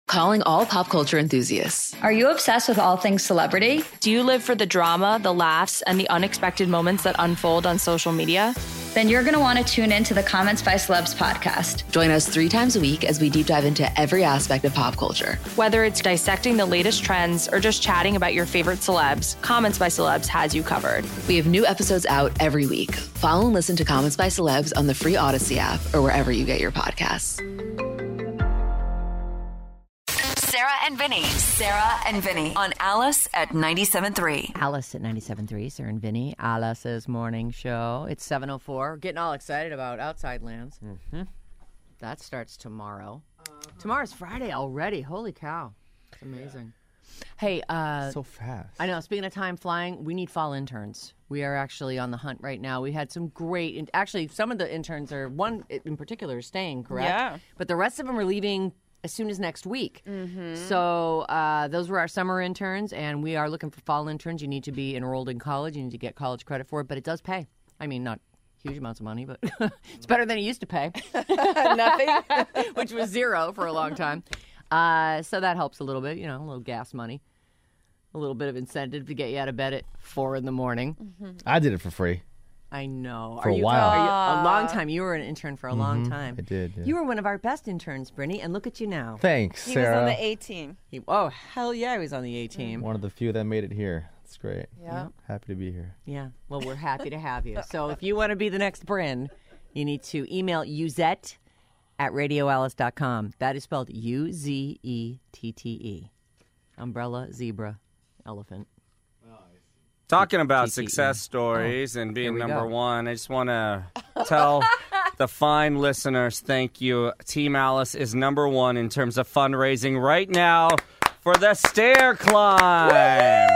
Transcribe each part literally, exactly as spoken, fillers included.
Calling all pop culture enthusiasts. Are you obsessed with all things celebrity? Do you live for the drama, the laughs, and the unexpected moments that unfold on social media? Then you're going to want to tune in to the Comments by Celebs podcast. Join us three times a week as we deep dive into every aspect of pop culture. Whether it's dissecting the latest trends or just chatting about your favorite celebs, Comments by Celebs has you covered. We have new episodes out every week. Follow and listen to Comments by Celebs on the free Odyssey app or wherever you get your podcasts. Sarah and Vinny. Sarah and Vinny on Alice at ninety-seven point three. Alice at ninety-seven point three. Sarah and Vinny. Alice's morning show. It's seven oh four. We're getting all excited about Outside Lands. Mm-hmm. That starts tomorrow. Uh-huh. Tomorrow's Friday already. Holy cow. It's amazing. Yeah. Hey, uh... so fast. I know. Speaking of time flying, we need fall interns. We are actually on the hunt right now. We had some great... Actually, some of the interns are... One in particular is staying, correct? Yeah. But the rest of them are leaving... as soon as next week. Mm-hmm. So uh, those were our summer interns, and we are looking for fall interns. You need to be enrolled in college. You need to get college credit for it, but it does pay. I mean, not huge amounts of money, but it's better than it used to pay. Nothing? Which was zero for a long time. Uh, so that helps a little bit, you know, a little gas money. A little bit of incentive to get you out of bed at four in the morning. Mm-hmm. I did it for free. I know. For are a you, while. Are you, a long time. You were an intern for a mm-hmm. long time. I did, yeah. You were one of our best interns, Brittany, and look at you now. Thanks, he Sarah. He was on the A team. He, oh, hell yeah, he was on the A team. One of the few that made it here. It's great. Yeah. Happy to be here. Yeah. Well, we're happy to have you. So if you want to be the next Bryn, you need to email Uzette at radio alice dot com. That is spelled U Z E T T E. Umbrella, zebra, elephant. Talking about T T E. success stories oh, and being number go. one, I just want to tell the fine listeners, thank you. Team Alice is number one in terms of fundraising right now for the stair climb.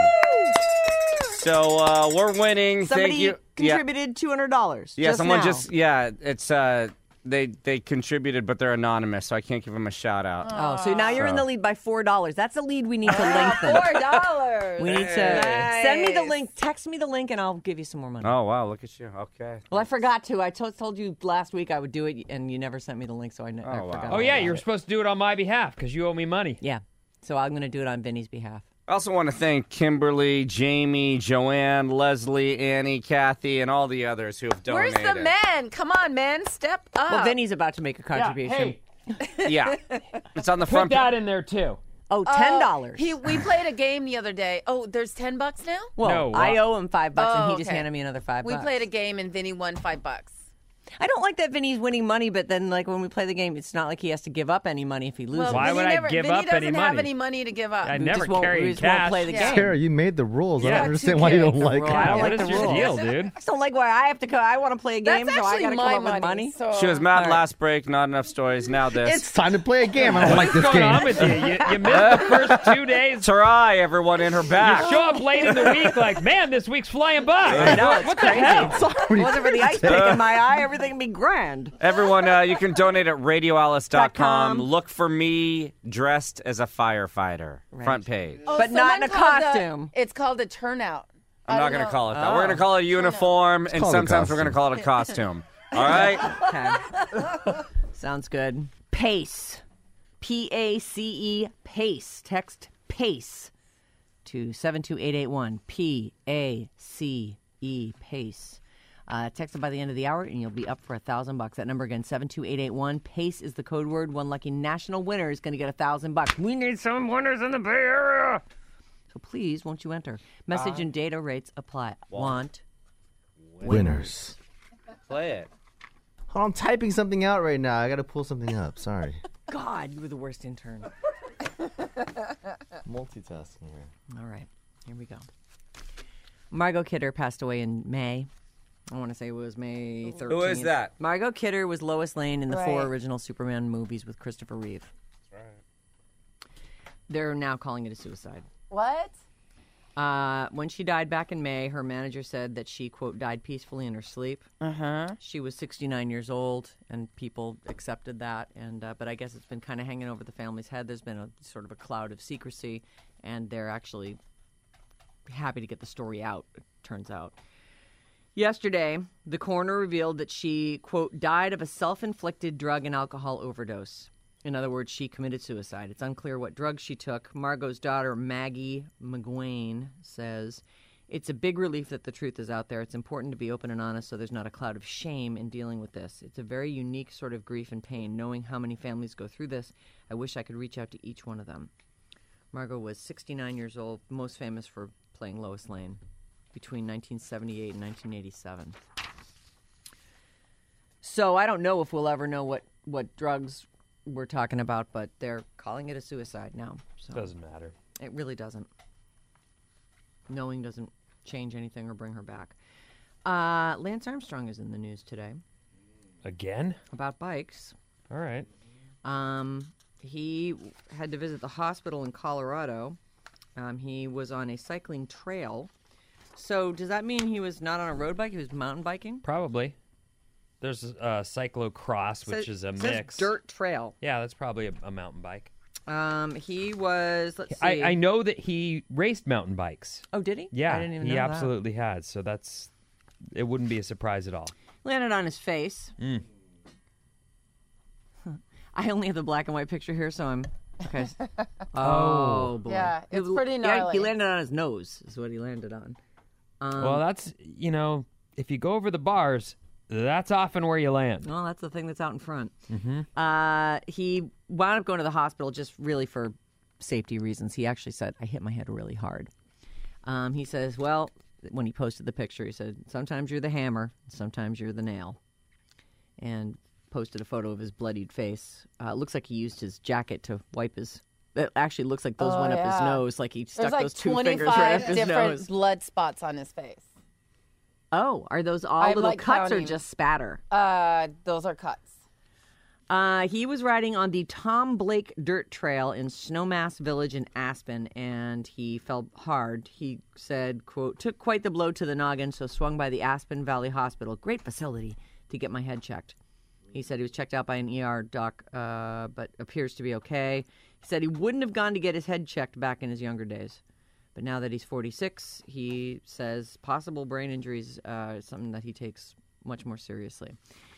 So uh, we're winning. Somebody thank you. contributed yeah. two hundred dollars. Yeah, just someone now. just, yeah, it's, uh, they they contributed, but they're anonymous, so I can't give them a shout out. Oh, so now you're so. in the lead by four dollars. That's a lead we need to lengthen. Four dollars. We need to nice. Send me the link. Text me the link, and I'll give you some more money. Oh, wow, look at you. Okay. Well, I forgot to. I to- told you last week I would do it, and you never sent me the link, so I, ne- Oh, I wow. forgot. Oh, yeah, you were it. supposed to do it on my behalf because you owe me money. Yeah, so I'm going to do it on Vinny's behalf. I also want to thank Kimberly, Jamie, Joanne, Leslie, Annie, Kathy, and all the others who have Where's donated. the men? Come on, men. Step up. Well, Vinny's about to make a contribution. Yeah, hey, Yeah. It's on the put front that in there, too. Oh, ten dollars. He, we played a game the other day. Oh, there's ten bucks now? well, No, I uh, owe him five bucks, Oh, and he just okay. handed me another five We bucks. played a game and Vinny won five bucks. I don't like that Vinny's winning money, but then, like, when we play the game, it's not like he has to give up any money if he loses. Well, Why Vinny would I never, give Vinny up any doesn't have money? any money to give up. I We never just won't, carry we just cash. won't play the Yeah. game. Sarah, you made the rules. I Yeah, don't two understand why you don't carrots. like Well, it. I don't What like is the your rules. deal, dude? I just don't like why I have to go. I want to play a game, That's so I actually got to my come up money. with money. So. She was mad All right. last break, not enough stories. Now this. It's time to play a game. I don't like this What's going game. on with you? You, you missed the first two days. Try everyone in her back. You show up late in the week like, man, this week's flying by. I know, it's what the crazy. hell? If it wasn't for the ice pick in my eye, everything would be grand. Everyone, uh, you can donate at radio alice dot com. com. Look for me dressed as a firefighter. Right. Front page. Oh, But not in someone a called costume. The, it's called a turnout. I'm I not don't going to know. call it that. We're going to call it a uniform, and called a sometimes we're going to costume. call it a costume. All right? Okay. Sounds good. PACE. P A C E, PACE. Text PACE to seven two eight eight one. P A C E, PACE. Uh, text it by the end of the hour, and you'll be up for a thousand bucks. That number again, seven two eight eight one. PACE is the code word. One lucky national winner is going to get a thousand bucks. We need some winners in the Bay Area. So please, won't you enter? Message and data rates apply. Want. Winners. Play it. Hold on, I'm typing something out right now. I got to pull something up. Sorry. God, you were the worst intern. Multitasking here. All right, here we go. Margot Kidder passed away in May. I want to say it was May thirteenth. Who is that? Margot Kidder was Lois Lane in the Right. four original Superman movies with Christopher Reeve. That's right. They're now calling it a suicide. What? Uh, when she died back in May, her manager said that she, quote, died peacefully in her sleep. Uh-huh. She was sixty-nine years old, and people accepted that. And uh, but I guess it's been kind of hanging over the family's head. There's been a sort of a cloud of secrecy, and they're actually happy to get the story out, it turns out. Yesterday, the coroner revealed that she, quote, died of a self-inflicted drug and alcohol overdose. In other words, she committed suicide. It's unclear what drugs she took. Margot's daughter, Maggie McGuane, says, it's a big relief that the truth is out there. It's important to be open and honest so there's not a cloud of shame in dealing with this. It's a very unique sort of grief and pain. Knowing how many families go through this, I wish I could reach out to each one of them. Margot was sixty-nine years old, most famous for playing Lois Lane between nineteen seventy-eight and nineteen eighty-seven. So I don't know if we'll ever know what, what drugs we're talking about, but they're calling it a suicide now. So Doesn't matter. it really doesn't. Knowing doesn't change anything or bring her back. Uh, Lance Armstrong is in the news today Again? about bikes. All right. Um, he had to visit the hospital in Colorado. Um, he was on a cycling trail. So does that mean he was not on a road bike? He was mountain biking? Probably. There's uh, cyclocross, which Says- is a says mix. dirt trail. Yeah, that's probably a, a mountain bike. Um, he was. Let's see. I, I know that he raced mountain bikes. Oh, did he? Yeah, I didn't even he know that. absolutely had. So that's it. Wouldn't be a surprise at all. Landed on his face. Mm. I only have the black and white picture here, so I'm okay. Oh, boy. Yeah, it's He- pretty yeah, gnarly. He landed on his nose. Is what he landed on. Um, Well, that's you know, if you go over the bars, that's often where you land. Well, that's the thing that's out in front. Mm-hmm. Uh, he wound up going to the hospital just really for safety reasons. He actually said, I hit my head really hard. Um, he says, well, when he posted the picture, he said, sometimes you're the hammer, sometimes you're the nail. And posted a photo of his bloodied face. Uh, it looks like he used his jacket to wipe his... It actually looks like those Oh, went up his yeah. nose, like he stuck There's like those two fingers right twenty-five up his different nose. blood spots on his face. Oh, are those all I'm, little like, cuts or counting. just spatter? Uh, those are cuts. Uh, he was riding on the Tom Blake Dirt Trail in Snowmass Village in Aspen, and he fell hard. He said, quote, took quite the blow to the noggin, so swung by the Aspen Valley Hospital. Great facility to get my head checked. He said he was checked out by an E R doc, uh, but appears to be okay. He said he wouldn't have gone to get his head checked back in his younger days. But now that he's forty-six, he says possible brain injuries uh, is something that he takes much more seriously.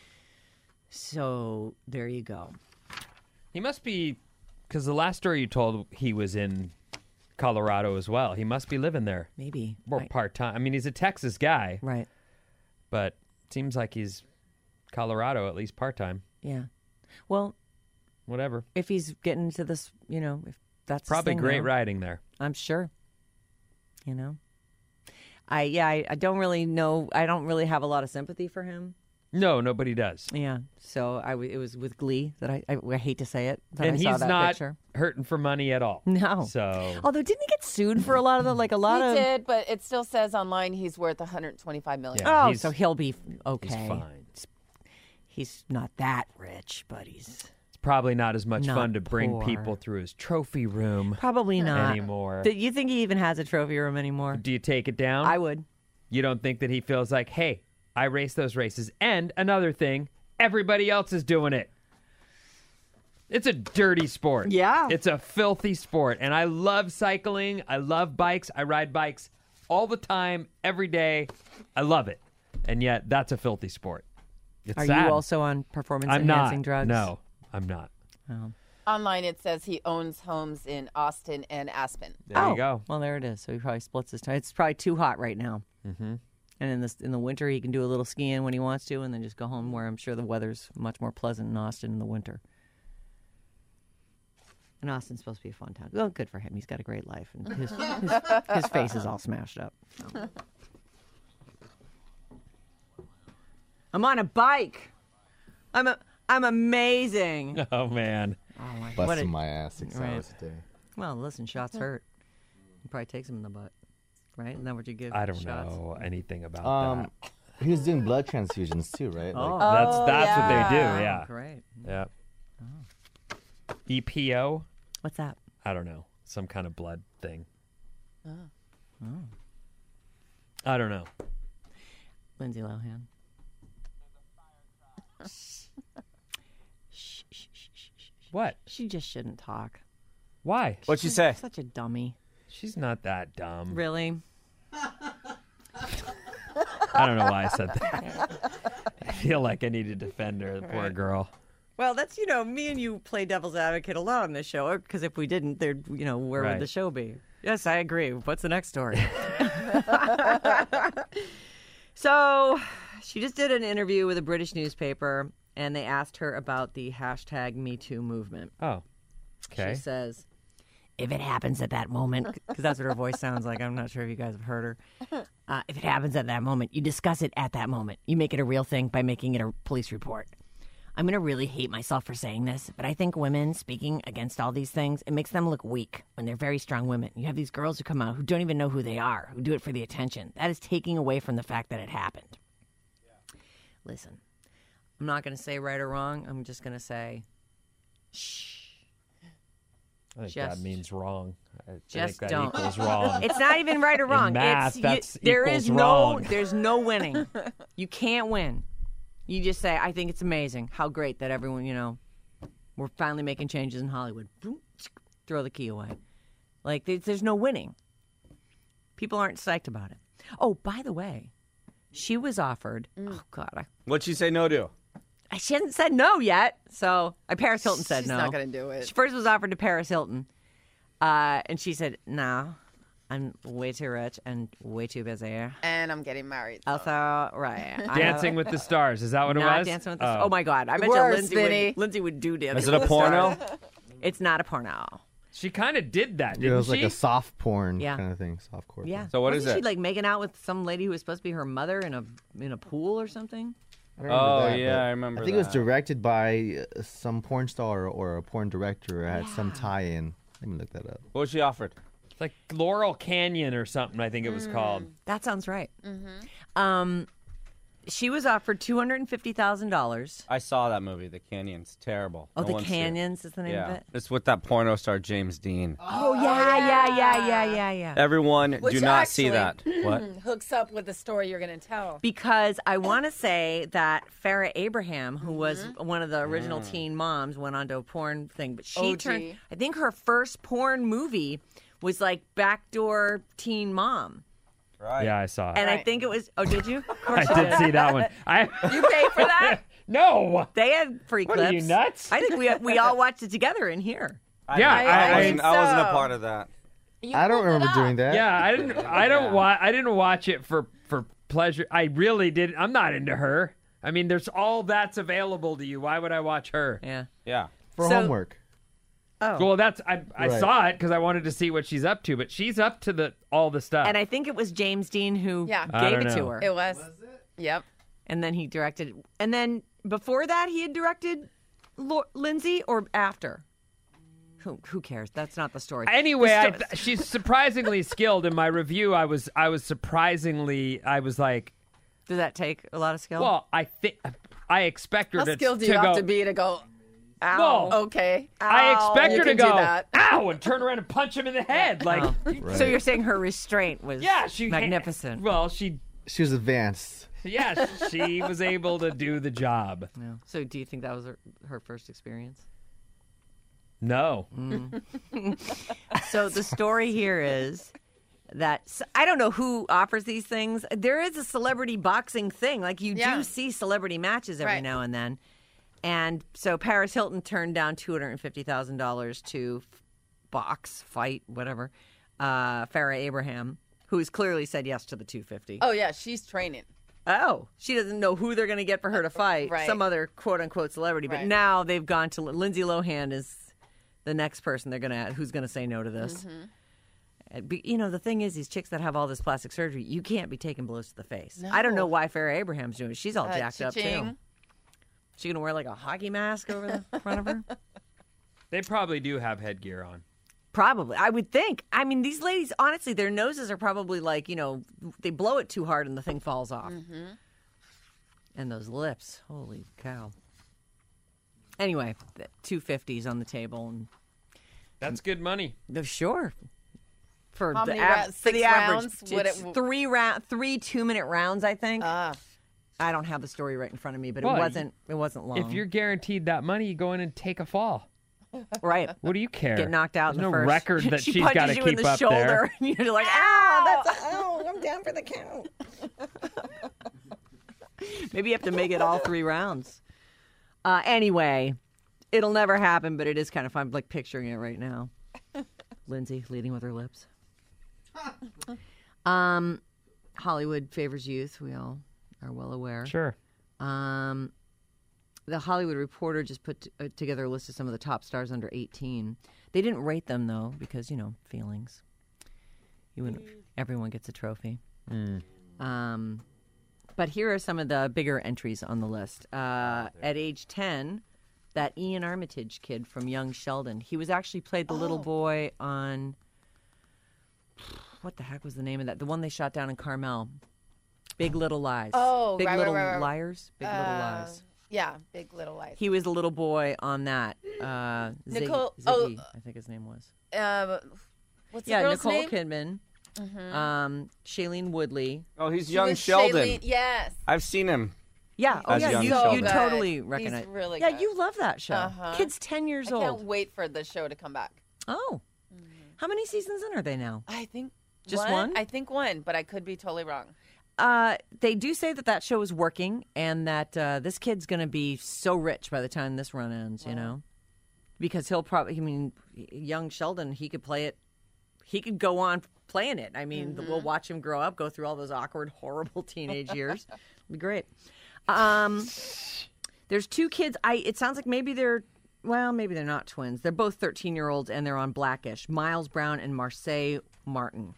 So there you go. He must be, because the last story you told, he was in Colorado as well. He must be living there. Maybe. Or I- part-time. I mean, he's a Texas guy, Right. but seems like he's Colorado, at least part-time. Yeah. Well, Whatever. if he's getting into this, you know, if that's his Probably thing great now, riding there. I'm sure. You know, I yeah, I, I don't really know. I don't really have a lot of sympathy for him. No, nobody does. Yeah. So I w- it was with glee that I, I I hate to say it that And I saw he's that not picture. hurting for money at all. No. So Although didn't he get sued for a lot of the like a lot He of did, but it still says online he's worth one hundred twenty-five million dollars. Yeah, oh, he's- so he'll be okay. he's fine. He's not that rich, but he's It's probably not as much Not fun to bring poor. people through his trophy room probably not anymore. Do you think he even has a trophy room anymore? Do you take it down? I would. You don't think that he feels like, hey, I raced those races. And another thing, everybody else is doing it. It's a dirty sport. Yeah. It's a filthy sport. And I love cycling. I love bikes. I ride bikes all the time, every day. I love it. And yet, that's a filthy sport. It's Are sad. you also on performance I'm enhancing not. drugs? No, I'm not. Oh. Online it says he owns homes in Austin and Aspen. There oh. you go. Well, there it is. So he probably splits his time. It's probably too hot right now. Mm-hmm. And in this in the winter, he can do a little skiing when he wants to, and then just go home where I'm sure the weather's much more pleasant in Austin in the winter. And Austin's supposed to be a fun town. Well, good for him. He's got a great life, and his his, his face is all smashed up. So. I'm on a bike. I'm a I'm amazing. Oh, man. Oh my! Busting what a- my ass six Right. hours a day. Well, listen, shots hurt. It probably takes him in the butt, right? Isn't that what you give? I don't shots? know anything about Um, that. he was doing blood transfusions too, right? Oh. That's Oh, that's what they do, yeah. yeah. Great. Yeah. E P O? What's that? I don't know. Some kind of blood thing. Oh. I don't know. Lindsay Lohan. Shh, shh, shh, shh, shh, shh. What? She just shouldn't talk. Why? What'd you say? Such a dummy. She's not that dumb. Really? I don't know why I said that. I feel like I need to defend her, the poor girl. Well, that's, you know, me and you play devil's advocate a lot on this show, because if we didn't, there, you know, where Right. would the show be? Yes, I agree. What's the next story? So she just did an interview with a British newspaper, and they asked her about the hashtag Me Too movement. Oh, okay. She says, if it happens at that moment, because that's what her voice sounds like. I'm not sure if you guys have heard her. Uh, if it happens at that moment, you discuss it at that moment. You make it a real thing by making it a police report. I'm going to really hate myself for saying this, but I think women speaking against all these things, it makes them look weak when they're very strong women. You have these girls who come out who don't even know who they are, who do it for the attention. That is taking away from the fact that it happened. Yeah. Listen, I'm not going to say right or wrong. I'm just going to say, shh. I think Just- that means wrong. I just think that don't. equals wrong. It's not even right or wrong. In math, it's, you- that's there equals is no, wrong. there's no winning. You can't win. You just say, I think it's amazing how great that everyone, you know, we're finally making changes in Hollywood. Boom, throw the key away. Like, there's, there's no winning. People aren't psyched about it. Oh, by the way, she was offered, oh, God, I, What'd she say no to? she hasn't said no yet. So uh, Paris Hilton said She's no. not going to do it. She first was offered to Paris Hilton, uh, and she said, no, I'm way too rich and way too busy. And I'm getting married. so- Also, right. I Dancing have- with the Stars. Is that what it Not was? Dancing with the Oh, my God. I bet you Worse, Lindsay Vinny. would, Lindsay would do Dancing Is it with a the porno? Stars. It's not a porno. She kind of did that, Yeah, didn't it was she? like a soft porn Yeah. kind of thing, soft core. Yeah. So what Wasn't is she it? like making out with some lady who was supposed to be her mother in a in a pool or something? I don't remember Oh, that, yeah, but I remember I think it was that. directed by uh, some porn star or a porn director. It had some tie-in. Let me look that up. What was she offered? It's like Laurel Canyon or something, I think it Mm. was called. That sounds right. Um, she was offered two hundred and fifty thousand dollars. I saw that movie, The Canyon's terrible. Oh, No the one's seen it. Canyons is the name Yeah, of it. it's with that porno star James Dean. Oh yeah, yeah, yeah, yeah, yeah, yeah. Everyone, Which do not see that. actually What? hooks up with the story you're going to tell. Because I want to say that Farrah Abraham, who was Mm-hmm. one of the original Mm. teen moms, went on to a porn thing. But she O G. turned, I think her first porn movie was like Backdoor Teen Mom. Right. Yeah, I saw it. And I Right. think it was, oh, did you? Of I course you did see that one. I You paid for that? No. They had free What clips. are you, nuts? I think we we all watched it together in here. I, Yeah, I, I- I wasn't, I wasn't a so. part of that. You I don't pulled it remember up. doing that. Yeah, I didn't. I don't watch. I didn't watch it for for pleasure. I really did. I'm not into her. I mean, there's all that's available to you. Why would I watch her? Yeah. Yeah. For So- homework. Oh. Well, that's I. I Right. saw it because I wanted to see what she's up to. But she's up to the all the stuff. And I think it was James Dean who Yeah. I gave don't it to know. her. It was. Yep. And then he directed. And then before that, he had directed Lo- Lindsay, or after? Who who cares? That's not the story. Anyway, The I, sto- she's surprisingly skilled. In my review, I was I was surprisingly I was like, Does that take a lot of skill? well, I think I expect her How to, skilled do to you go. have to be to go, Ow. No. okay. I expect You her to can do go, that. ow, and turn around and punch him in the head. Like, Right. So you're saying her restraint was yeah, she magnificent. Well, she, She was advanced. yeah, she was able to do the job. Yeah. So do you think that was her, her first experience? No, So the story here is that s- I don't know who offers these things. There is a celebrity boxing thing. Like you Yeah. do see celebrity matches every Right. now and then. And so Paris Hilton turned down two hundred fifty thousand dollars to f- box, fight, whatever, uh, Farrah Abraham, who's clearly said yes to the two hundred fifty. Oh, yeah, she's training. Oh, she doesn't know who they're going to get for her to fight. Right. Some other quote unquote celebrity. But Right. now they've gone to Lindsay Lohan is the next person they're going to who's going to say no to this. Mm-hmm. And be- You know, the thing is, these chicks that have all this plastic surgery, you can't be taking blows to the face. I don't know why Farrah Abraham's doing it. She's all Uh, jacked up too. cha-ching. She going to wear like a hockey mask over the front of her? they probably do have headgear on. Probably. I would think. I mean, these ladies, honestly, their noses are probably like, you know, they blow it too hard and the thing falls off. Mm-hmm. And those lips. Holy cow. Anyway, the two fifties on the table. And That's good money. the sure. For How the, many av- ra- for six the average. rounds would It's it- three, round, three two-minute rounds, I think. Ah. I don't have the story right in front of me, but Well, it wasn't It wasn't long. If you're guaranteed that money, you go in and take a fall. right. What do you care? Get knocked out There's in the no first. record that she she's punches got to you keep in the up shoulder, there. and you're like, ow, that's a, ow, I'm down for the count. Maybe you have to make it all three rounds. Uh, anyway, It'll never happen, but it is kind of fun. I'm like picturing it right now. Lindsay leading with her lips. Um, Hollywood favors youth. We all are well aware. Sure. Um, the Hollywood Reporter just put t- uh, together a list of some of the top stars under eighteen. They didn't rate them though because you know feelings. You wouldn't, everyone gets a trophy. Mm. Um, but here are some of the bigger entries on the list. Uh, at age ten, that Ian Armitage kid from Young Sheldon. He was actually played the oh. little boy on. What the heck was the name of that? The one they shot down in Carmel. Big Little Lies. Oh, Big right, Little right, right. Liars. Big uh, Little Lies. Yeah, Big Little Lies. He was the little boy on that. Uh, Nicole. Ziggy, oh, Ziggy, I think his name was. Uh, what's yeah, the girl's Nicole name? Kidman. Mm-hmm. Um, Shailene Woodley. Oh, he's She young was Sheldon. Shailene- Yes. I've seen him. Yeah. Oh, As yeah. young You, Sheldon. you Good. totally recognize. He's really yeah, good. you love that show. Uh-huh. Kid's ten years I old. can't wait for the show to come back. Oh. Mm-hmm. How many seasons in are they now? I think Just one? one? I think one, but I could be totally wrong. Uh, they do say that that show is working and that uh, this kid's going to be so rich by the time this run ends, wow. you know? Because he'll probably, I mean, young Sheldon, he could play it. He could go on playing it. I mean, mm-hmm. we'll watch him grow up, go through all those awkward, horrible teenage years. It'll be great. Um, there's two kids. I. It sounds like maybe they're, well, maybe they're not twins. They're both thirteen-year-olds, and they're on Blackish. Miles Brown and Marseille Martin.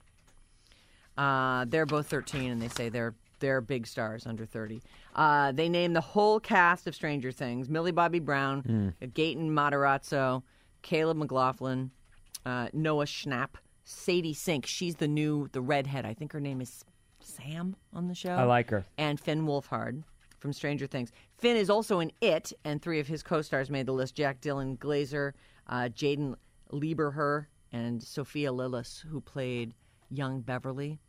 Uh, they're both thirteen, and they say they're they're big stars under thirty. Uh, they name the whole cast of Stranger Things: Millie Bobby Brown, mm. Gaten Matarazzo, Caleb McLaughlin, uh, Noah Schnapp, Sadie Sink. She's the new the redhead. I think her name is Sam on the show. I like her. And Finn Wolfhard from Stranger Things. Finn is also in It, and three of his co-stars made the list: Jack Dylan Glazer, uh, Jaden Lieberher, and Sophia Lillis, who played young Beverly.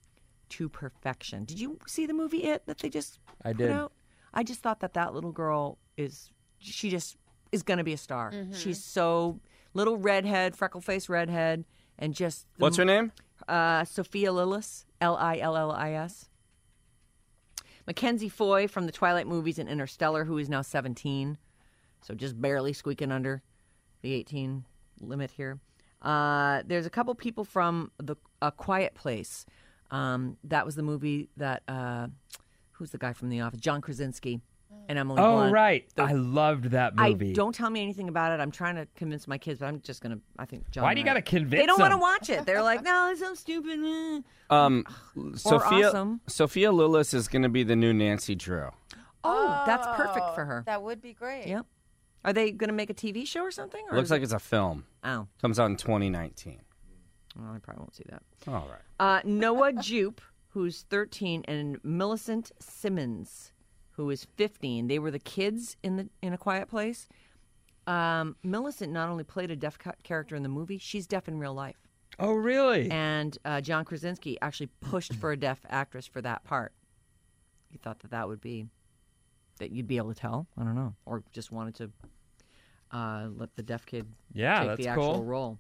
To perfection. Did you see the movie It that they just I put did. out? I just thought that that little girl is, she just is going to be a star. Mm-hmm. She's so, little redhead, freckle-faced redhead, and just. The, What's her name? Uh, Sophia Lillis, L I L L I S. Mackenzie Foy from the Twilight movies and Interstellar, who is now seventeen, so just barely squeaking under the eighteen limit here. Uh, there's a couple people from the A Quiet Place. Um, that was the movie that, uh, who's the guy from The Office? John Krasinski and Emily Oh, Blunt. right. The, I loved that movie. I, don't tell me anything about it. I'm trying to convince my kids, but I'm just going to, I think John Why do you got to convince They don't them? want to watch it. They're like, no, it's so stupid. Um, Sophia, awesome. Sophia Lillis is going to be the new Nancy Drew. Oh, that's perfect for her. That would be great. Yep. Are they going to make a T V show or something? Or Looks like it... it's a film. Oh. Comes out in twenty nineteen. Well, I probably won't see that. All right. Uh, Noah Jupe, who's thirteen, and Millicent Simmons, who is fifteen. They were the kids in the in A Quiet Place. Um, Millicent not only played a deaf ca- character in the movie, she's deaf in real life. Oh, really? And uh, John Krasinski actually pushed for a deaf actress for that part. He thought that that would be, that you'd be able to tell. I don't know. Or just wanted to uh, let the deaf kid yeah, take that's the actual cool. role.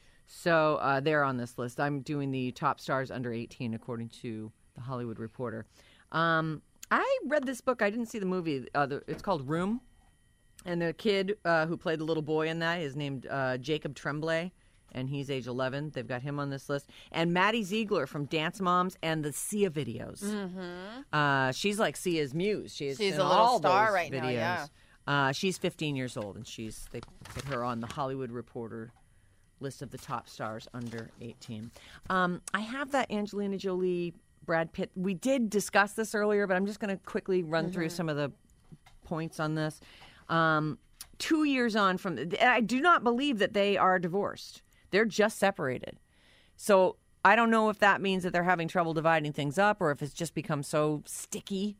So uh, they're on this list. I'm doing the top stars under eighteen according to The Hollywood Reporter. Um, I read this book. I didn't see the movie. Uh, the, it's called Room. And the kid uh, who played the little boy in that is named uh, Jacob Tremblay, and he's age eleven. They've got him on this list. And Maddie Ziegler from Dance Moms and the Sia videos. Mm-hmm. Uh, she's like Sia's muse. She's, She's in a little all star those right videos. now, yeah. Uh, she's fifteen years old, and she's they put her on the Hollywood Reporter list of the top stars under eighteen. Um, I have that Angelina Jolie, Brad Pitt. We did discuss this earlier, but I'm just going to quickly run mm-hmm. through some of the points on this. Um, two years on from, I do not believe that they are divorced. They're just separated. So I don't know if that means that they're having trouble dividing things up or if it's just become so sticky.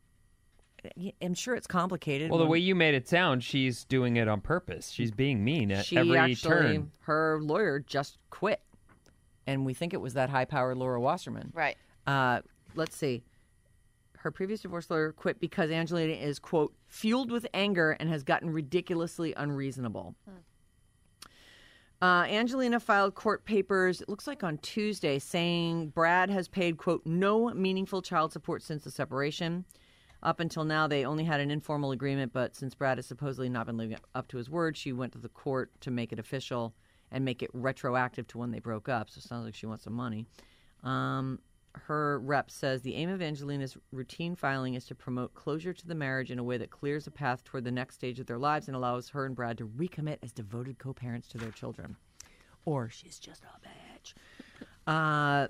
I'm sure it's complicated. Well, the when, way you made it sound, she's doing it on purpose. She's being mean at she every actually, turn. Her lawyer just quit. And we think it was that high-powered Laura Wasserman. Right. Uh, let's see. Her previous divorce lawyer quit because Angelina is, quote, fueled with anger and has gotten ridiculously unreasonable. Hmm. Uh, Angelina filed court papers, it looks like on Tuesday, saying Brad has paid, quote, no meaningful child support since the separation. Up until now, they only had an informal agreement, but since Brad has supposedly not been living up to his word, she went to the court to make it official and make it retroactive to when they broke up. So it sounds like she wants some money. Um, her rep says the aim of Angelina's routine filing is to promote closure to the marriage in a way that clears a path toward the next stage of their lives and allows her and Brad to recommit as devoted co-parents to their children. Or she's just a bitch. Uh,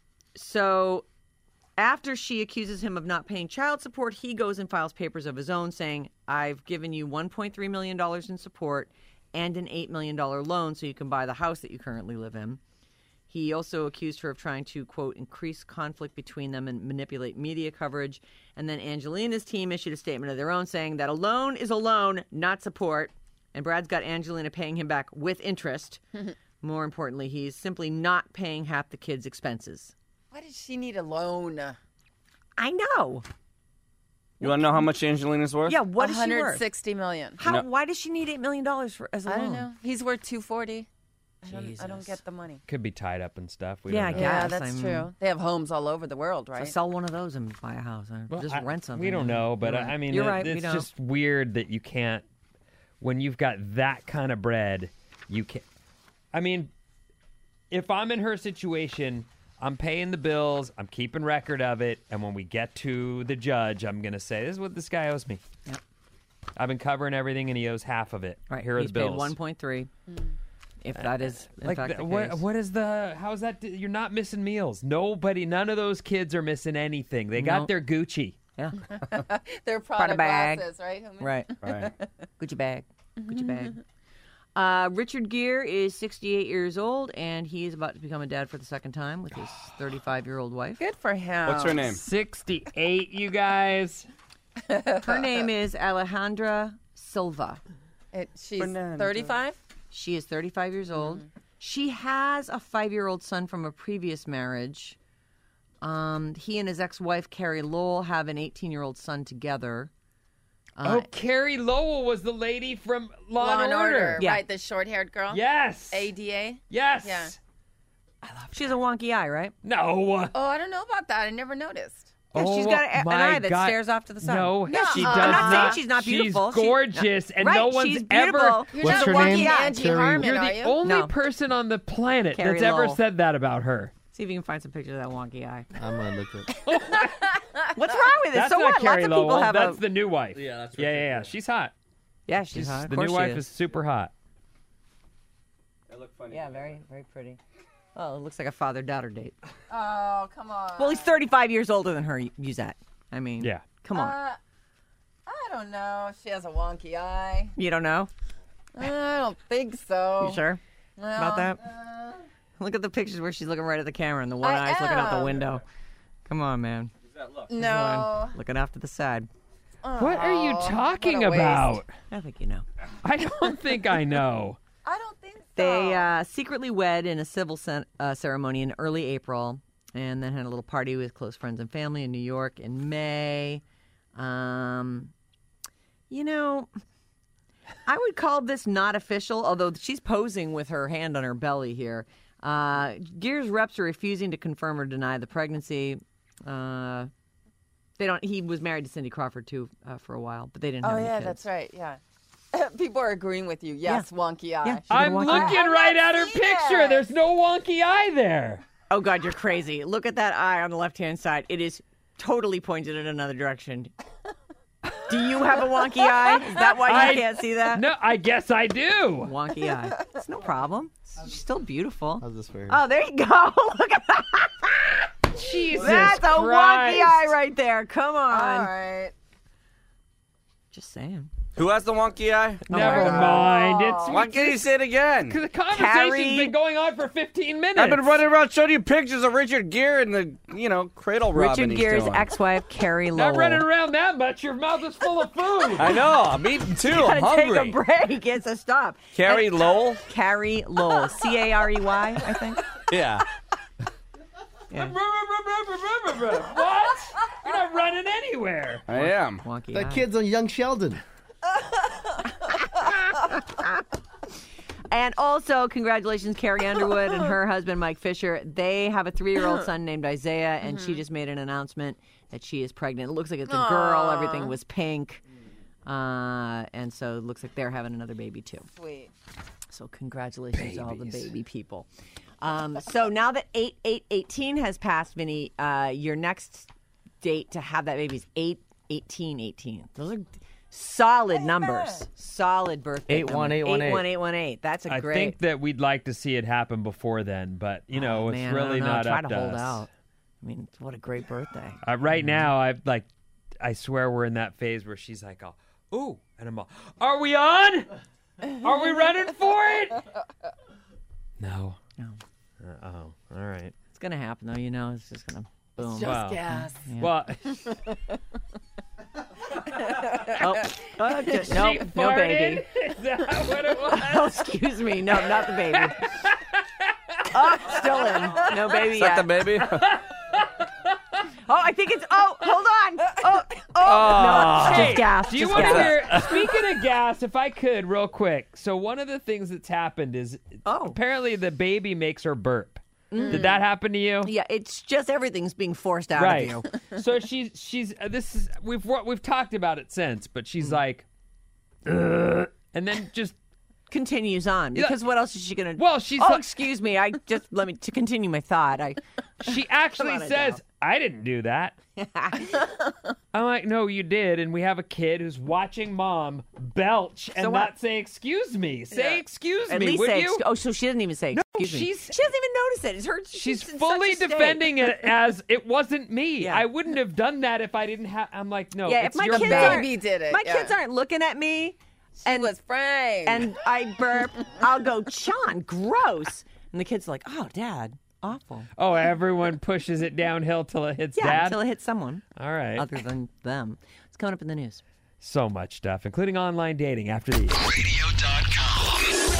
so after she accuses him of not paying child support, he goes and files papers of his own saying, I've given you one point three million dollars in support and an eight million dollars loan so you can buy the house that you currently live in. He also accused her of trying to, quote, increase conflict between them and manipulate media coverage. And then Angelina's team issued a statement of their own saying that a loan is a loan, not support. And Brad's got Angelina paying him back with interest. More importantly, he's simply not paying half the kids' expenses. Why does she need a loan? I know. You want to know how much Angelina's worth? Yeah, what is she one hundred worth? sixty million. How? No. Why does she need eight million dollars for as a I loan? don't know. He's worth two forty. I don't, I Jesus. don't get the money. Could be tied up and stuff. We Yeah, don't I know. guess. Yeah, that's I'm- true. They have homes all over the world, So right? sell one of those and buy a house. Or Well, just I- rent something. We don't know, but You're I right. I mean, You're it- right. we it's don't. just weird that you can't, when you've got that kind of bread, you can't. I mean, if I'm in her situation, I'm paying the bills, I'm keeping record of it, and when we get to the judge, I'm going to say, this is what this guy owes me. Yep. I've been covering everything, and he owes half of it. Right. Here are He's the bills. paid one point three. If that is in Like, fact the- the what, case. what is the, how's that, di- you're not missing meals. Nobody, none of those kids are missing anything. They got No. their Gucci. Yeah. Their Prada bag. glasses, right? Humi? Right. Right. Gucci bag. Gucci bag. Uh, Richard Gere is sixty-eight years old, and he is about to become a dad for the second time with his thirty-five-year-old wife. Good for him. What's her name? sixty-eight, you guys. Her name is Alejandra Silva. It, she's Fernando. thirty-five? She is thirty-five years old. She has a five-year-old son from a previous marriage. Um, he and his ex-wife, Carrie Lowell, have an eighteen-year-old son together. Uh, Oh, Carrie Lowell was the lady from Law, Law and Order. Order. Yeah. Right, the short-haired girl? Yes. A D A? Yes. Yeah. She has a wonky eye, right? No. Oh, I don't know about that. I never noticed. Yeah, she's Oh, got a- an my eye that God. stares off to the side. No, Yeah, she I'm does not saying she's not beautiful. She's She- gorgeous, and Right, no one's she's ever. beautiful. You're What's not her a wonky name? Angie Carrie- Harmon, You're are the you? only No. person on the planet Carrie that's ever Lowell. said that about her. See if you can find some pictures of that wonky eye. I'm gonna look at. What's wrong with it? That's so not what? Carrie Lots of Lowell. people have That's a. the new wife. Yeah, that's yeah, right. yeah, yeah. She's hot. Yeah, she's She's hot. Of the course new she wife is. is super hot. They look funny. Yeah, very, very pretty. Oh, it looks like a father-daughter date. Oh, come on. Well, he's thirty-five years older than her. Use that. I mean, Yeah. come on. Uh, I don't know. She has a wonky eye. You don't know? I don't think so. You sure Well, about that? uh, Look at the pictures where she's looking right at the camera and the one I eye's looking out the am. window. Come on, man. no. Looking off to the side. What are you Oh, talking what a waste. about? I think you know. I don't think I know. I don't think so. They uh, secretly wed in a civil cen- uh, ceremony in early April, and then had a little party with close friends and family in New York in May. Um, you know, I would call this not official, although she's posing with her hand on her belly here. Uh, Gere's reps are refusing to confirm or deny the pregnancy. Uh, they don't. He was married to Cindy Crawford too uh, for a while, but they didn't Oh, have any yeah, kids. that's right. Yeah. People are agreeing with you. Yes, wonky eye. Yeah. She I'm didn't want looking that. right not at her seen picture. it. There's no wonky eye there. Oh, God, you're crazy. Look at that eye on the left-hand side. It is totally pointed in another direction. Do you have a wonky eye? Is that why you I- can't see that? No, I guess I do. Wonky eye. It's no problem. She's still beautiful. How's this for her? Oh, there you go. Look at that. Jesus That's a Christ. wonky eye right there. Come on. All right. Just saying. Who has the wonky eye? Never mind. It's Why can't you say it again? because the conversation's Carrie- been going on for fifteen minutes. I've been running around showing you pictures of Richard Gere and the, you know, cradle rubbing Richard he's Gere's doing. ex-wife, Carrie Not Lowell. running around that much. Your mouth is full of food. I know. I'm eating too. I'm Gotta take hungry. a break. It's a stop. Carrie And- Lowell? Carrie Lowell. C A R E Y, I think. Yeah. What? You're not running anywhere. I am. Wonky That eye. kid's on Young Sheldon. And also, congratulations, Carrie Underwood and her husband, Mike Fisher. They have a three-year-old son named Isaiah, and she just made an announcement that she is pregnant. It looks like it's a girl. Everything was pink. Uh, and so it looks like they're having another baby, too. Sweet. So congratulations to all the baby people. Um, so now that eight eight eighteen has passed, Vinny, uh, your next date to have that baby is eight eighteen eighteen. Those are solid numbers. Solid birthday Eight one eight one eight. eight one eight one eight. That's a I great. think that we'd like to see it happen before then, but you know, Oh, it's man, I really don't know. not Try up to to hold us. out. I mean, what a great birthday. Uh, right now, I like, I swear we're in that phase where she's like, oh, ooh, and I'm all, are we on? Are we running for it? No. No. Uh, oh, all right. It's gonna happen though. You know, it's just gonna boom. Just Wow. gas. Yeah. Well, Oh, oh, just, she nope, no farted? baby. Is that what it was? Oh, excuse me. No, not the baby. Oh, still in. No baby Is yet. that the baby? Oh, I think it's. Oh, hold on. Oh, oh, Oh. no, Hey, just gas. do you just want to gas. hear? Speaking of gas, if I could, real quick. So one of the things that's happened is Oh. apparently the baby makes her burp. Did that happen to you? Yeah, it's just everything's being forced out Right. of you. So she's she's uh, this is we've we've talked about it since, but she's like, "Ugh," and then just Continues on because what else is she gonna? Well, she's Oh, like- excuse me. I just let me to continue my thought. I. she actually on, says, "I didn't do that." I'm like, "No, you did." And we have a kid who's watching mom belch and So what? not say "excuse me." Say "excuse At me," least would say. you? ex- Oh, so she doesn't even say. Excuse me. she's- She doesn't even notice it. It's her. She's She's in fully such a state. defending it as it wasn't me. Yeah. I wouldn't have done that if I didn't have. I'm like, no, Yeah, if it's my your kids baby. aren't, Baby did it, my yeah. kids aren't looking at me, And was framed. and I burp, I'll go, Sean, gross, and the kid's like, oh, Dad, awful. Oh, everyone pushes it downhill till it hits Yeah, dad. until it hits someone All right. other than them. It's coming up in the news. So much stuff, including online dating after these. radio dot com.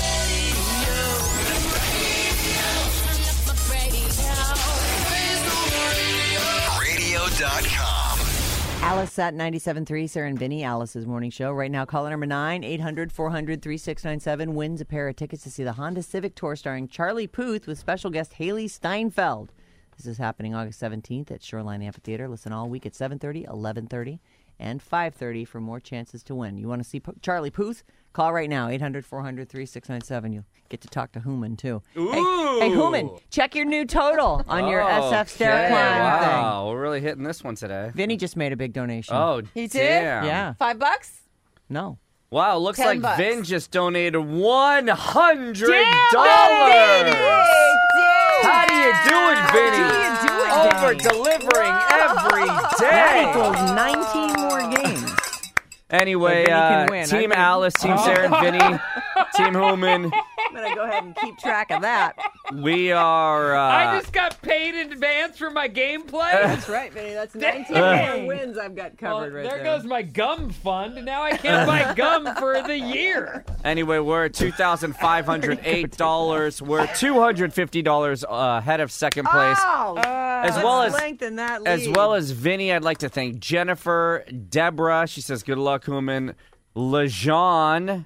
radio dot com. Alice at ninety-seven point three, Sarah and Vinny, Alice's morning show. Right now, caller number nine, eight hundred, four hundred, thirty-six ninety-seven, wins a pair of tickets to see the Honda Civic Tour starring Charlie Puth with special guest Haley Steinfeld. This is happening August seventeenth at Shoreline Amphitheater. Listen all week at seven thirty, eleven thirty, and five thirty for more chances to win. You want to see P- Charlie Puth? Call right now, eight hundred, four hundred, thirty-six ninety-seven. You'll get to talk to Hooman, too. Ooh. Hey, hey, Hooman, check your new total on your S F stair Okay, climb thing. Wow, we're really hitting this one today. Vinny just made a big donation. Oh, He did? damn. Yeah. Five bucks? No. Wow, looks Ten like bucks. Vin just donated one hundred Damn, dollars. How do you do it, Vinny? How do you do it, Over Vinny? delivering every That day. equals nineteen more games. Anyway, Vinny can uh, win. Team I think- Alice, Team Sarah and Vinny, Team Hooman, I'm going to go ahead and keep track of that. we are. Uh, I just got paid in advance for my gameplay. That's right, Vinny. That's nineteen Dang. more wins I've got Well, covered right there there. goes my gum fund, and now I can't buy gum for the year. Anyway, we're at two thousand five hundred eight dollars. We're two hundred fifty dollars uh, ahead of second place. Oh, as let's well as lengthen that lead. As well as Vinny, I'd like to thank Jennifer, Deborah. She says, good luck, Hooman. LeJean.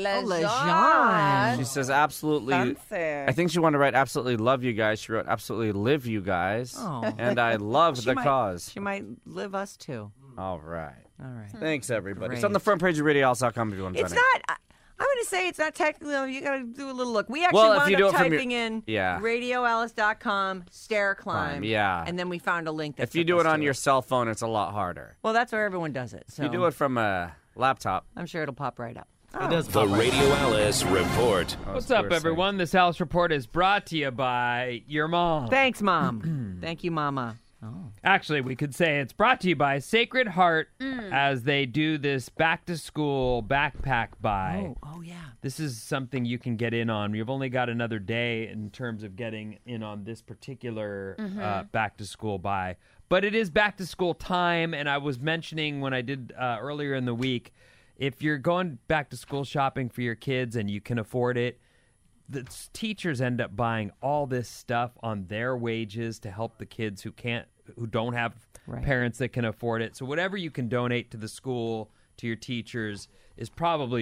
LeJean. She says, absolutely. Fancy. I think she wanted to write, absolutely love you guys. She wrote, absolutely live you guys. Oh. And I love She the might- cause. She might live us too. All right. All right. Thanks, everybody. Great. It's on the front page of radio house dot com if you want to It's join not. I, I'm going to say it's not technically. You got to do a little look. We actually Well, if wound you do up it from your- typing in Yeah. radio alice dot com stair climb. Climb, yeah. And then we found a link. That If you took do us it on to your cell phone, it's a lot harder. Well, that's where everyone does it. So If you do it from a laptop. I'm sure it'll pop right up. It does The pop right Radio Alice Report. Oh, What's it's up, weird saying. everyone? This Alice Report is brought to you by your mom. Thanks, Mom. Thank you, Mama. Oh. Actually, we could say it's brought to you by Sacred Heart as they do this back-to-school backpack buy. Oh, oh, yeah. This is something you can get in on. You've only got another day in terms of getting in on this particular uh, back-to-school buy. But it is back-to-school time, and I was mentioning when I did uh, earlier in the week, if you're going back-to-school shopping for your kids and you can afford it, the s- teachers end up buying all this stuff on their wages to help the kids who can't, who don't have Right. parents that can afford it. So whatever you can donate to the school, to your teachers, is probably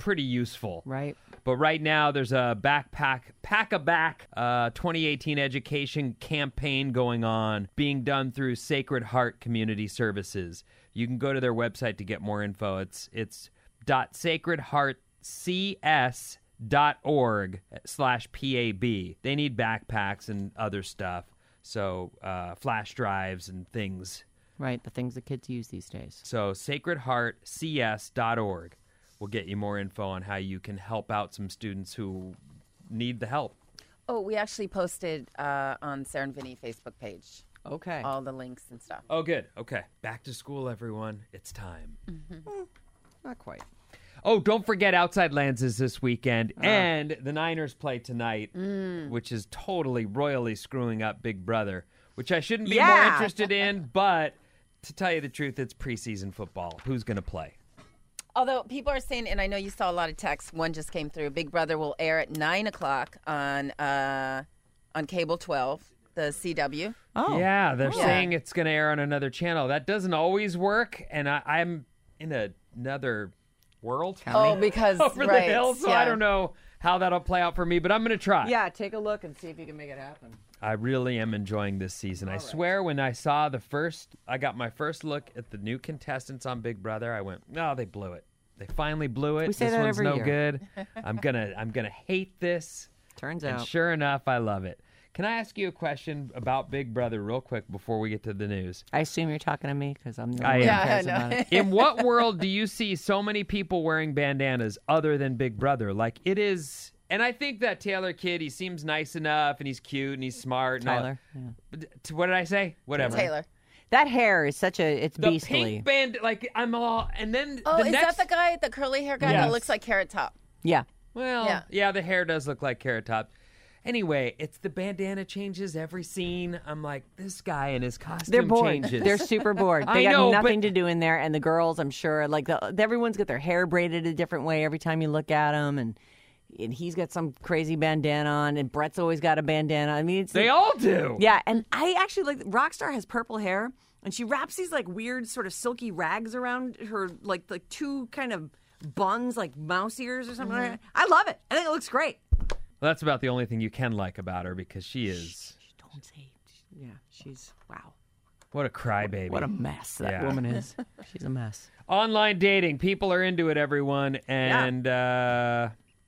pretty useful. Right. But right now, there's a backpack, pack a back, uh, twenty eighteen education campaign going on, being done through Sacred Heart Community Services. You can go to their website to get more info. It's it's dot sacred heart c s dot org slash p a b. They need backpacks and other stuff, so uh, flash drives and things. Right, the things the kids use these days. So sacred heart c s dot org. We'll get you more info on how you can help out some students who need the help. Oh, we actually posted uh, on Sarah and Vinny Facebook page. Okay. All the links and stuff. Oh, good. Okay. Back to school, everyone. It's time. Mm-hmm. Mm, not quite. Oh, don't forget Outside Lands is this weekend, uh. and the Niners play tonight, mm. which is totally, royally screwing up Big Brother, which I shouldn't be yeah. more interested in, but to tell you the truth, it's preseason football. Who's going to play? Although people are saying, and I know you saw a lot of texts, one just came through, Big Brother will air at nine o'clock on uh, on Cable twelve, the C W. Oh. Yeah, they're oh. saying it's going to air on another channel. That doesn't always work, and I, I'm in a, another world. Oh, because, over right, the hill, so yeah. I don't know how that'll play out for me, but I'm going to try. Yeah, take a look and see if you can make it happen. I really am enjoying this season. All I right. swear when I saw the first, I got my first look at the new contestants on Big Brother, I went, no, they blew it. They finally blew it. We say this that one's every no year. good. I'm gonna I'm gonna hate this. Turns and out. sure enough, I love it. Can I ask you a question about Big Brother real quick before we get to the news? I assume you're talking to me because I'm the I one who am. cares Yeah, I know. about it. In what world do you see so many people wearing bandanas other than Big Brother? Like it is, and I think that Taylor kid, he seems nice enough and he's cute and he's smart. And all- Tyler. Yeah. But- What did I say? Whatever. Taylor. That hair is such a, it's The beastly. pink band, like I'm all, and then Oh, the is next, that the guy, the curly hair guy Yes. that looks like Carrot Top? Yeah. Well, Yeah. yeah. the hair does look like Carrot Top. Anyway, it's the bandana changes every scene. I'm like, this guy and his costume They're bored. changes. They're super bored. They I got know, nothing but- to do in there. And the girls, I'm sure, like the, everyone's got their hair braided a different way every time you look at them. And and he's got some crazy bandana on. And Brett's always got a bandana. I mean, it's They all do. yeah. And I actually like Rockstar has purple hair, and she wraps these like weird sort of silky rags around her, like like two kind of buns, like mouse ears or something. Mm-hmm. Like that. I love it. I think it looks great. Well, that's about the only thing you can like about her because she is Don't say. Yeah, she's wow. what a crybaby. What a mess that Yeah. woman is. She's a mess. Online dating. People are into it, everyone. And uh,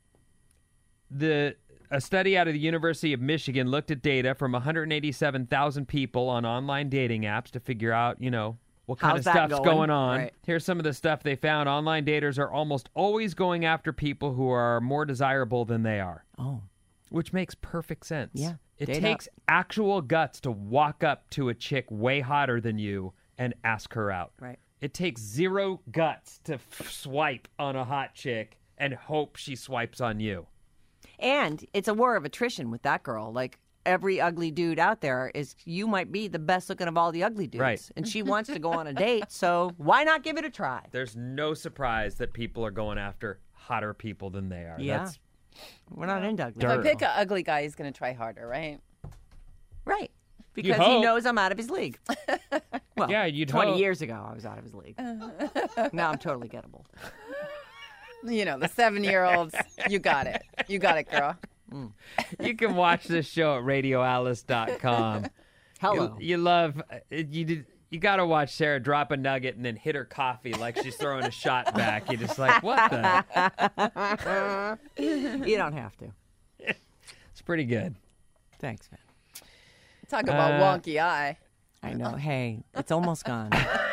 the a study out of the University of Michigan looked at data from one hundred eighty-seven thousand people on online dating apps to figure out, you know, what kind How's of that stuff's going? going on. Right. Here's some of the stuff they found. Online daters are almost always going after people who are more desirable than they are, Oh. which makes perfect sense. Yeah, It date takes actual guts to walk up to a chick way hotter than you and ask her out. Right. It takes zero guts to f- swipe on a hot chick and hope she swipes on you. And it's a war of attrition with that girl. Like every ugly dude out there is, you might be the best looking of all the ugly dudes. Right. And she wants to go on a date, so why not give it a try? There's no surprise that people are going after hotter people than they are. Yeah. That's We're not into ugly. If I Dirt. pick an ugly guy, he's going to try harder, right? Right. Because he hope. knows I'm out of his league. Well, Yeah, you'd twenty hope. years ago, I was out of his league. Now I'm totally gettable. You know, the seven-year-olds, you got it. You got it, girl. You can watch this show at radio alice dot com. Hello. You, you love you did. You got to watch Sarah drop a nugget and then hit her coffee like she's throwing a shot back. You're just like, what the? You don't have to. It's pretty good. Thanks, man. Talk about Uh, wonky eye. I know. Hey, it's almost gone.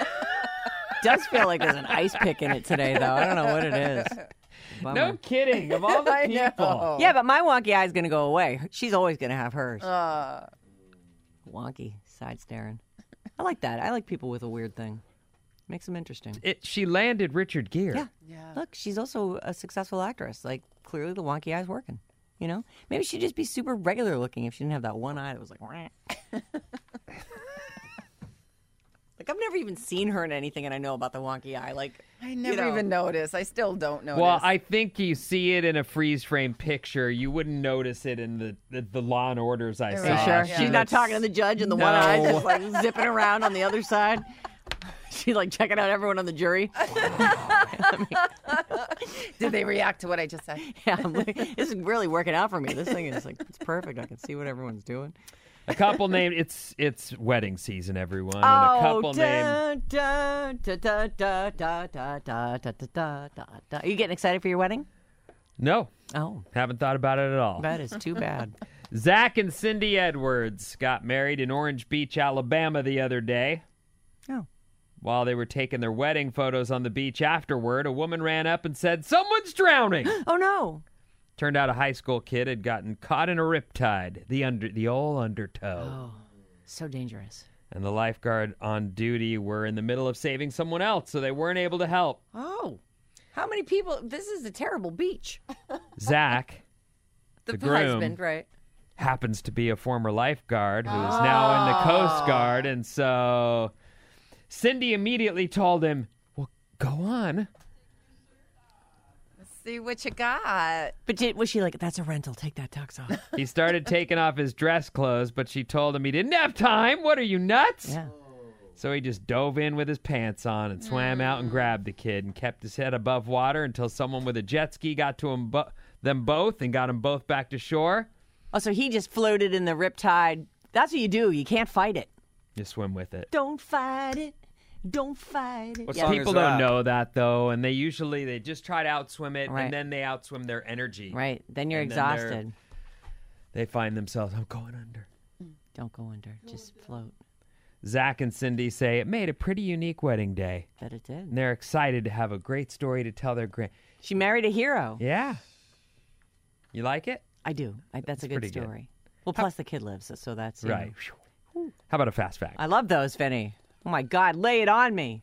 Does feel like there's an ice pick in it today, though. I don't know what it is. Bummer. No kidding. Of all the I people. know. Yeah, but my wonky eye is going to go away. She's always going to have hers. Uh, Wonky, side staring. I like that. I like people with a weird thing. Makes them interesting. It, she landed Richard Gere. Yeah. yeah. Look, she's also a successful actress. Like, clearly the wonky eye's working. You know? Maybe she'd just be super regular looking if she didn't have that one eye that was like, "Wah." Like, I've never even seen her in anything, and I know about the wonky eye. Like, I never you know. even noticed. I still don't notice. Well, I think you see it in a freeze frame picture. You wouldn't notice it in the the, the Law and Orders I You're saw. right. Sure. Yeah. She's not That's- talking to the judge, and the one eye No. just like zipping around on the other side. She's like checking out everyone on the jury. Did they react to what I just said? Yeah, I'm like, this is really working out for me. This thing is like, it's perfect. I can see what everyone's doing. A couple named, it's it's wedding season, everyone. And Oh, a couple named, da, da, da, da, da, da, da, da, da, da, da, da. Are you getting excited for your wedding? no, Oh, haven't thought about it at all. that is too bad. Zach and Cindy Edwards got married in Orange Beach, Alabama the other day. Oh. While they were taking their wedding photos on the beach afterward, a woman ran up and said, "Someone's drowning." Oh, no. Turned out a high school kid had gotten caught in a riptide, the under the old undertow. Oh, so dangerous. And the lifeguard on duty were in the middle of saving someone else, so they weren't able to help. Oh, how many people? This is a terrible beach. Zach, The, the groom, husband, right? happens to be a former lifeguard who is now in the Coast Guard, and so Cindy immediately told him, "Well, go on." Let's see what you got. But did, was she like, that's a rental, take that tux off? He started taking off his dress clothes, but she told him he didn't have time. What are you, nuts? Yeah. So he just dove in with his pants on and swam out and grabbed the kid and kept his head above water until someone with a jet ski got to him bo- them both and got them both back to shore. Oh, so he just floated in the riptide. That's what you do. You can't fight it. You swim with it. Don't fight it. Don't fight it. What Yeah. song People is don't that? know that, though, and they usually, they just try to outswim it, Right. and then they outswim their energy. Right. Then you're And then they're- exhausted. They find themselves, I'm going under. Don't go under. Just float. Zach and Cindy say it made a pretty unique wedding day, Bet it did. and they're excited to have a great story to tell their grand. She married a hero. Yeah. You like it? I do. I, that's a good pretty good. story. Well, plus the kid lives, so that's you Right. know. How about a fast fact? I love those, Vinny. Oh my God, lay it on me.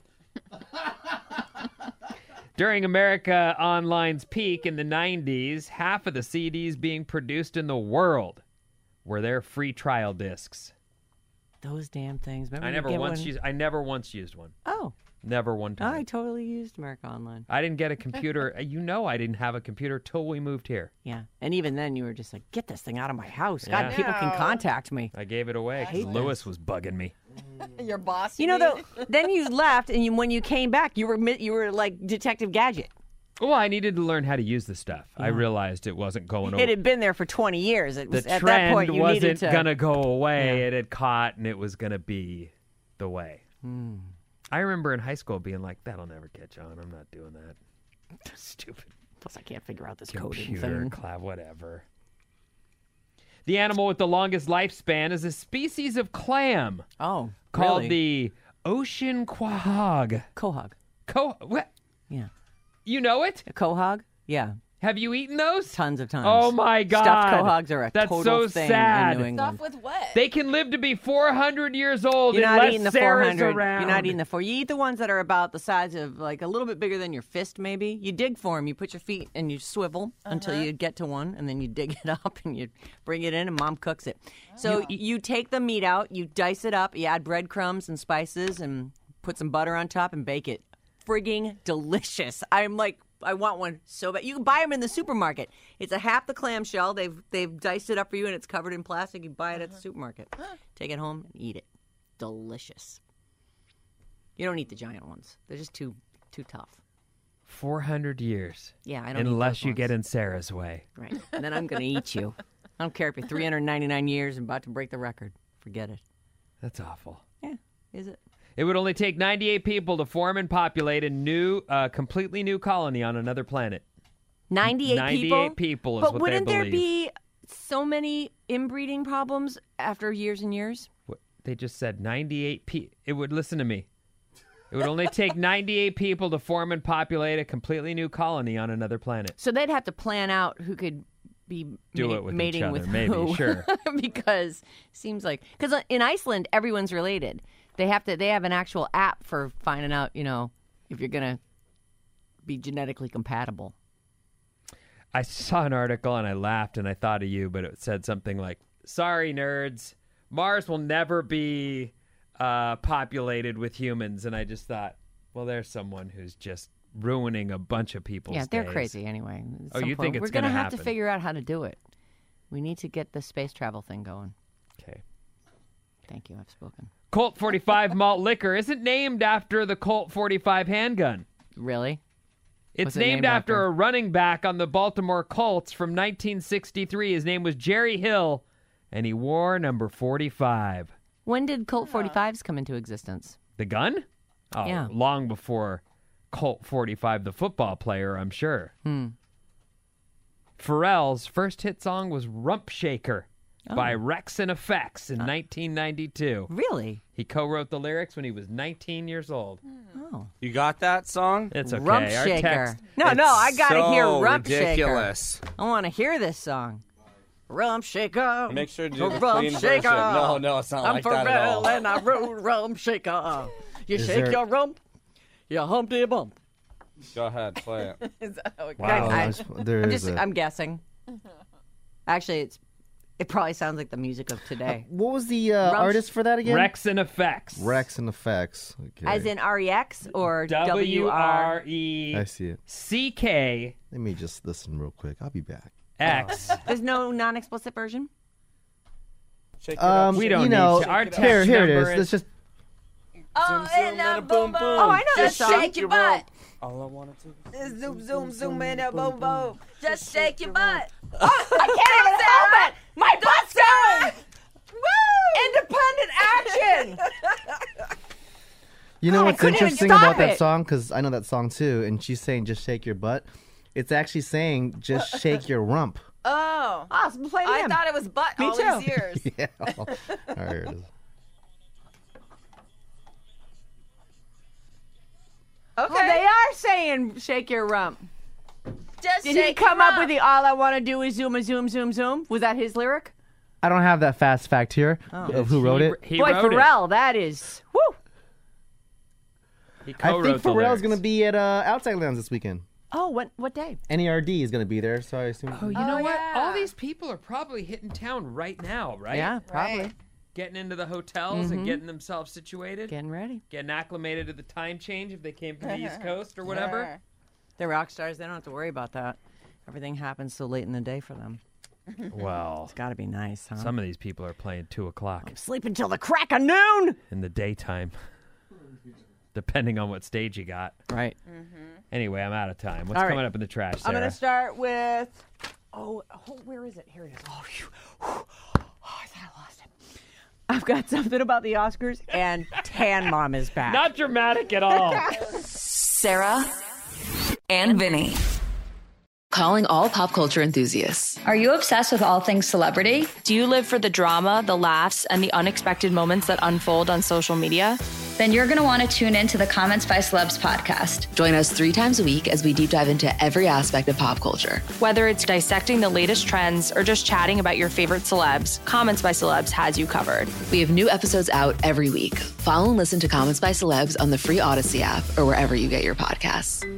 During America Online's peak in the nineties, half of the C Ds being produced in the world were their free trial discs. Those damn things. Remember I you never get once one? used. I never once used one. Oh, Never one time. I totally used America Online. I didn't get a computer. You know, I didn't have a computer till we moved here. Yeah, and even then, you were just like, "Get this thing out of my house." God, Yeah. people can contact me. I gave it away because hate Lewis was bugging me. Your boss. You know, though. Then you left, and you, when you came back, you were mi- you were like Detective Gadget. Well, I needed to learn how to use the stuff. I realized it wasn't going It away. had been there for twenty years. It was The at trend that point you wasn't needed to. gonna go away. Yeah. It had caught, and it was gonna be the way. Hmm. I remember in high school being like, "That'll never catch on. I'm not doing that." Stupid Plus, I can't figure out this coding computer, thing. cloud, whatever. The animal with the longest lifespan is a species of clam Oh, called really? the ocean quahog. quahog. Co- what? Yeah, You know it? a quahog. Yeah, Have you eaten those? tons of times. Oh my God! Stuffed quahogs are a That's total so thing sad. in New England. Stuff with what? They can live to be four hundred years old You're not unless eating the four Sarah's hundred. around. You're not eating the four. You eat the ones that are about the size of like a little bit bigger than your fist, maybe. You dig for them. You put your feet and you swivel until you get to one, and then you dig it up and you bring it in, and Mom cooks it. So you take the meat out, you dice it up, you add breadcrumbs and spices, and put some butter on top, and bake it. Frigging delicious. I'm like, I want one so bad. You can buy them in the supermarket. It's a half the clamshell. They've they've diced it up for you, and it's covered in plastic. You buy it at the supermarket. Take it home and eat it. Delicious. You don't eat the giant ones. They're just too too tough. Four hundred years. Yeah, I don't eat Unless those you ones. get in Sarah's way. Right. And then I'm going to eat you. I don't care if you're three hundred ninety-nine years and about to break the record. Forget it. That's awful. Yeah, is it? It would only take ninety-eight people to form and populate a new, uh, completely new colony on another planet. ninety-eight, ninety-eight people? people is But what wouldn't they there believe. be so many inbreeding problems after years and years? What- They just said ninety-eight people. It would, listen to me. It would only take ninety-eight people to form and populate a completely new colony on another planet. So they'd have to plan out who could be Do ma- it with each mating other, with maybe, who. sure. Because seems like because in Iceland everyone's related. They have to. They have an actual app for finding out, you know, if you're gonna be genetically compatible. I saw an article and I laughed and I thought of you, but it said something like, "Sorry, nerds, Mars will never be uh, populated with humans." And I just thought, well, there's someone who's just ruining a bunch of people's Yeah, they're days. crazy anyway. At Oh, some you point, think it's we're gonna, gonna have to happen. figure out how to do it. We need to get the space travel thing going. Okay. Thank you. I've spoken. Colt forty-five malt liquor isn't named after the Colt forty-five handgun. Really? It's What's it named, named after, after? a running back on the Baltimore Colts from nineteen sixty-three. His name was Jerry Hill, and he wore number forty-five. When did Colt forty-fives come into existence? The gun? Oh, Yeah. long before Colt forty-five, the football player, I'm sure. Hmm. Pharrell's first hit song was Rump Shaker by Oh. Rex and Effects in nineteen ninety-two. Really? He co-wrote the lyrics when he was nineteen years old. Oh. You got that song? It's okay. Rump Our Shaker. text- No, no, I gotta so hear Rump ridiculous. Shaker. I want to hear this song. Rump Shaker. Make sure to do the Rump clean Shaker. version. No, no, it's not I'm like that at all. Pharrell and I wrote Rump Shaker. You Is shake there- your rump, you humpty bump. Go ahead, play it. Is that how it Wow. goes? I, there's- there I'm is just, a- I'm guessing. Actually, it's it probably sounds like the music of today. What was the uh, Rump- artist for that again? Rex and Effects. Rex and Effects. Okay. As in R E X or W R R. E I see it. C K Let me just listen real quick. I'll be back. X. There's no non-explicit version? Shake it Um, up. We don't you know, need to. Our text here, here it number is. Let's just. Oh, and a boom boom. Oh, I know Just that song. shake your butt. All I wanted to. Zoom zoom zoom and a boom boom. Just shake your butt. I can't even help it! My butt's going! Independent action! You know God, I what's couldn't even interesting stop about that it. song? Because I know that song too, and she's saying "just shake your butt." It's actually saying "just shake your rump." Oh. Oh, so play it I again. thought it was butt Me all too. these years. Yeah. All right, here it is. Okay. Well, they are saying shake your rump. Just Did shake he come your up rump. with the all I want to do is zoom a zoom zoom zoom? Was that his lyric? I don't have that fast fact here of who wrote He- it. He Boy, wrote Pharrell, that is woo. it. He I co-wrote think the Pharrell's lyrics. going to be at uh, Outside Lands this weekend. Oh, what what day? N E R D is going to be there, so I assume. Oh, you know Oh, what? yeah. All these people are probably hitting town right now, right? Yeah, probably. Right. Getting into the hotels and getting themselves situated. Getting ready. Getting acclimated to the time change if they came from the East Coast or whatever. Sure. They're rock stars. They don't have to worry about that. Everything happens so late in the day for them. Well, It's got to be nice, huh? some of these people are playing two o'clock Sleep until the crack of noon. in the daytime, depending on what stage you got. Right. Anyway, I'm out of time. What's All right. coming up in the trash, I'm Sarah? going to start with. Oh, oh, where is it? Here it is. Oh, phew. Oh, I thought I lost it. I've got something about the Oscars, and Tan Mom is back. Not dramatic at all. Sarah and Vinny. Calling all pop culture enthusiasts. Are you obsessed with all things celebrity? Do you live for the drama, the laughs, and the unexpected moments that unfold on social media? Then you're going to want to tune in to the Comments by Celebs podcast. Join us three times a week as we deep dive into every aspect of pop culture. Whether it's dissecting the latest trends or just chatting about your favorite celebs, Comments by Celebs has you covered. We have new episodes out every week. Follow and listen to Comments by Celebs on the free Odyssey app or wherever you get your podcasts.